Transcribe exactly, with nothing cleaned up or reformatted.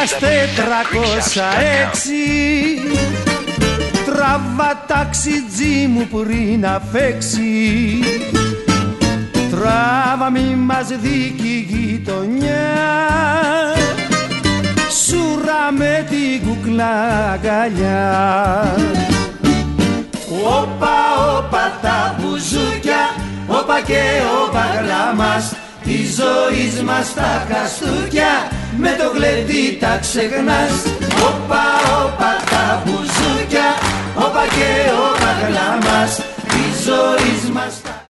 είμαστε τριακόσια έξι. Τραβά ταξιτζί μου πριν να φέξει. Τράβα μη μας δίκη γειτονιά. Σούρα με την κουκλά αγκαλιά. Όπα, όπα τα μπουζούκια, όπα και όπα γλάμας της ζωής μας τα χαστούκια, με το γλεντί τα ξεχνάς. Όπα, όπα τα μπουζούκια, όπα και όπα γλάμας της ζωής μας τα